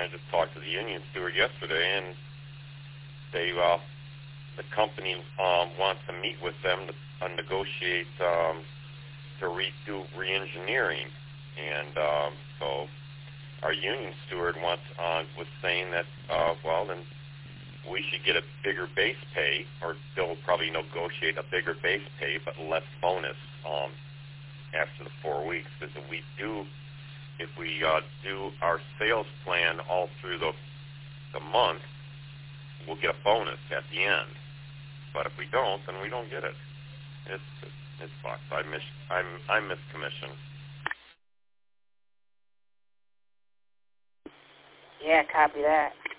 just talked to the union steward yesterday, and they the company wants to meet with them to negotiate to do re-engineering, and so our union steward was saying that well, then we should get a bigger base pay, or they'll probably negotiate a bigger base pay but less bonus after the 4 weeks. Because if we do our sales plan all through the month, we'll get a bonus at the end. But if we don't, then we don't get it. It's fucked. I miss commission. Yeah, copy that.